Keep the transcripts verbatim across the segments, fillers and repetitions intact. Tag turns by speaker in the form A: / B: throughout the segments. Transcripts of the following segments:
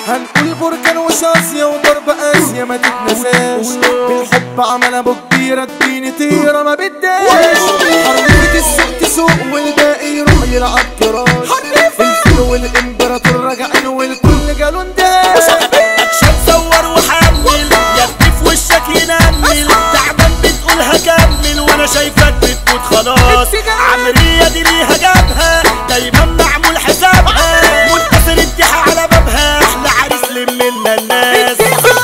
A: هنقول بركان وشاسية وضرب اسيا ما تتنساش. بالحب عمل ابو كبيرة اديني طيرة ما بداش. حرية السوق تسوق والباقي يروح يلعب كراش. الفيل والامبراطور راجعين والكل قالوا انداش.
B: اكشن صور وحمل يدي في وشك ينمل. تعبان بتقول هكمل وانا شايفك بتموت خلاص. عمرية دي ليها جابها دايما معمول حسابها. منتصر الديحة على بابها احلى عريس لمنا الناس.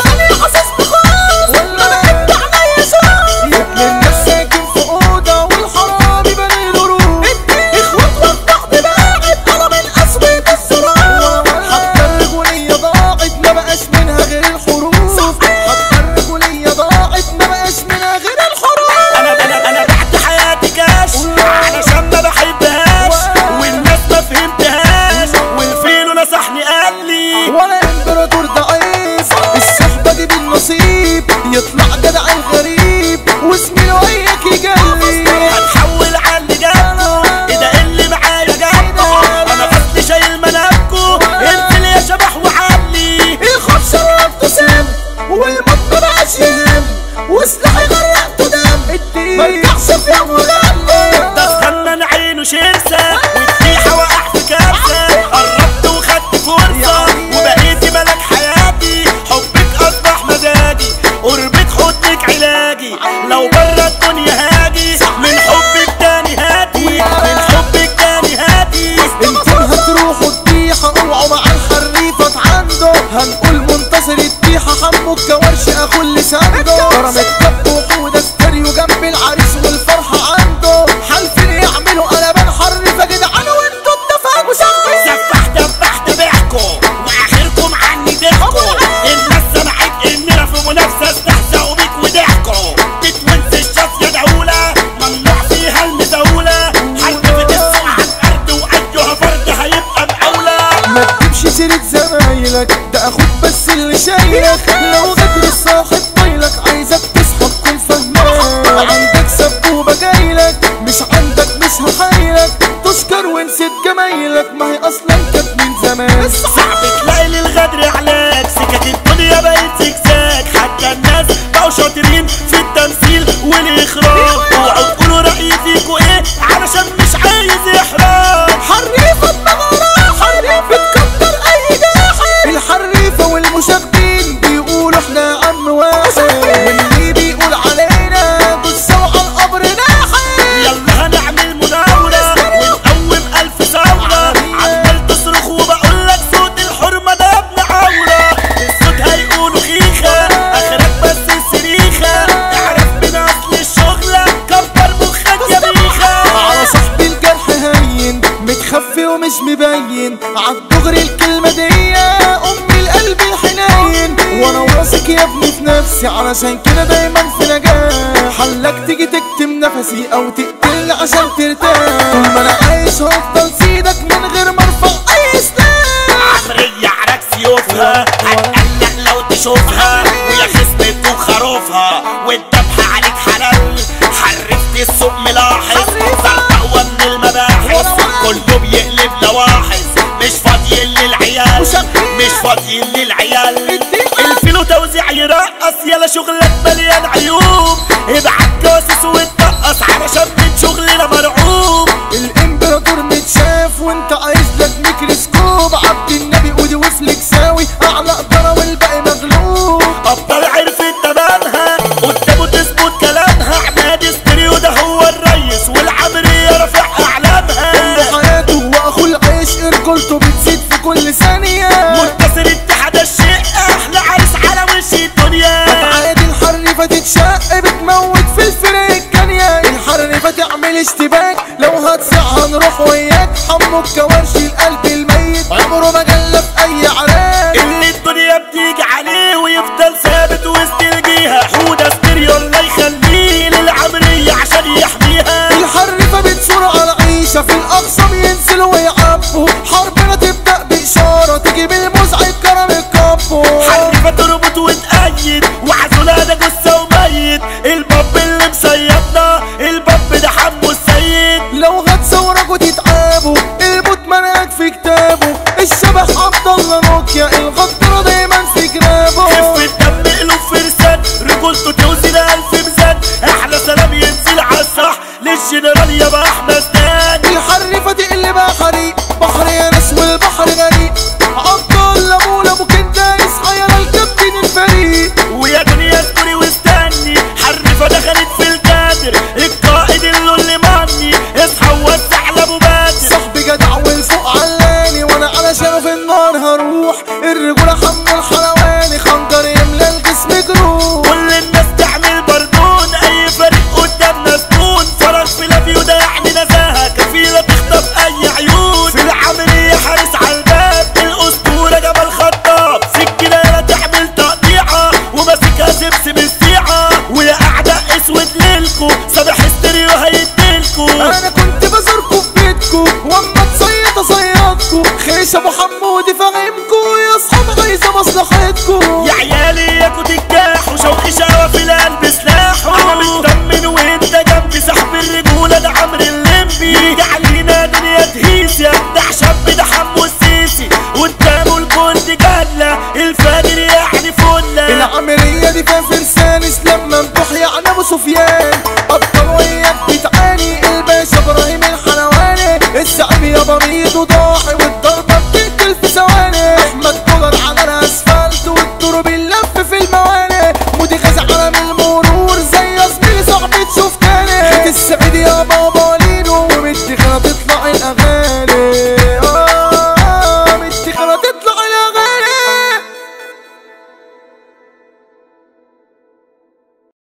A: يطلع جدع الغريب واسمي وياك يجلي.
B: هتحول على اللي جابه ايه ده اللي معايا جابه. انا اصلي شايل منابكو انزل يا شبح وعلي.
A: الخوف شربته سم والموت مبقاش يهم وسلاحي غرقته دم. مرجعش في يوم ولما
B: ده استنى عينه شرسة والديحة وقع في كارثة. قربت وخدت فرصة وبقيتي ملك حياتي. حبك اصبح مزاجي قربك حضنك علاجي. لو برا الدنيا هاجي من حبك تاني هاتي. من حبك تاني هاتي.
A: انتم هتروحوا الديحة اوعوا مع الحريفة عنده. هنقول منتصر الديحة حمو الكورش اخو اللي سانده. كرمت كب وحودة ستيريو جنب العريس والفرحة عنده. حالفين يعملوا قلبان حريفة جدعان وانتوا اتفقوا شغل.
B: سفح دبح تبعكوا واخركم عني ضحكوا. الناس سمعت اننا في منافسة استهزأوا بيك وضحكوا. تتونس الشاف يا دولة ممنوع فيها المزاولة. حلفت السوق على الارض وايها فرد هيبقى مقاولة.
A: ما تجيبش سيرة زمايلك ده اخوك بس اللي شايلك. لو غدر الصاحب طايلك عايزك تصحى تكون فهمان. عندك سبوبة جايلك مش عندك مش هحايلك. تشكر ونسيت جمايلك ما هي اصلا كانت من زمان.
B: صعب تلاقي للغدر علاج. سكت الدنيا بقت زجزاج. حتى الناس بقوا شاطرين في التمثيل والاخراج. اوعوا تقولوا رأيي فيكوا ايه علشان مش عايز احراج.
A: حريفة بمغرى حريفة بتكتر اي جاحد. الحريفة والمشاغبين بيقولوا احنا عم واحد. واللي بيقول علينا بصوا على القبر ناحد.
B: يلا هنعمل مناورة ونقوم ألف ثورة. عمال تصرخ وبقولك صوت الحرمة ده ابن عورة. الصوت هيقولوا خيخة اخرك بس السريخة. اعرف من اصل الشغلة كبر مخك يا بيخة.
A: على صاحبي الجرح هين متخفي ومش مبين. عالدغري الكلمة دي امي القلب الحنين. وانا واثق يا ابني في نفسي علشان كده دايما في نجاح. حلك تيجي تكتم نفسي او تقتلني عشان ترتاح. طول ما انا عايش هفضل سيدك من غير ما ارفع اي سلاح.
B: عمرية عرك سيوفها هتقلق لو تشوفها. ويا خصم تكون خروفها والذبح عليك حلال. حرفت السوق ملاحظ صار اقوى من المباحث. كله بيقلب لواحظ مش فاضيين للعيال. مش فاضيين للعيال. الفيلو توزيع يرقص يلا شغلك مليان عيوب. ابعت جاسوس واتنقص علشان من شغلنا مرعوب.
A: الامبراطور متشاف وانت عايز لك ميكروسكوب. عبد النبي ودي وفلك ساوي اعلى قدرة والباقي مغلوب.
B: ابطال عرفت تمامها قدامه تثبت كلامها. عماد ستيريو ده هو الريس والعمرية رافع اعلامها.
A: ام حياته واخو العيش رجولته بتزيد في كل ثانية.
B: منتصر اتحاد الشيء احلى عريس على وش الدنيا.
A: عادي الحريفة تتشق بتموت في الفرق الجانية. الحريفة تعمل اشتباك لو هتصيع هنروح وياك. حمو الكورش القلب الميت عمره ما جلى في اي عراك.
B: اللي الدنيا بتيجي عليه ويفضل ثابت وسط الجيهة. حودة ستيريو الله يخليه للعمرية عشان يحميها.
A: الحريفة بتصور على عيشة في الاقصى بينزلوا ويعبوا. حربنا تبدأ بإشارة تجيب المزعج كرم الكابو.
B: حريفة تربط وتأيد وعزولة ده جثة وميت. الباب اللي مسيطنا الباب ده حمو السيد.
A: لو هتصورك وتتعابوا الموت منهج في كتاب. فرحتكو، خيش ابو حمودي فاهمكو يا اصحاب عايزه مصلحتكو.
B: يا عيالي ياكو تجاح وشوقي شقوة في القلب سلاحه، انا مطمن وانت جنبي سحب الرجولة ده عمرو الليمبي، يجي علينا دنيا تهيس يا ابدع شاب ده حمو السيسي، قدامه الكل جلة الفاجر يعني فلة.
A: العملية دي فيها فرسانس لما مفتوح يعني ابو سفيان، ابطال وياك بتعاني الباشا ابراهيم الحلواني، الزعيم يا بميض وضاحي والضربة بتقتل في ثواني، احمد دولار على الاسفلت والدور بيلف في المواني، مودي غازي عالم المرور زي زميلي صاحبي تشوف تاني، خيط السعيد يا بابا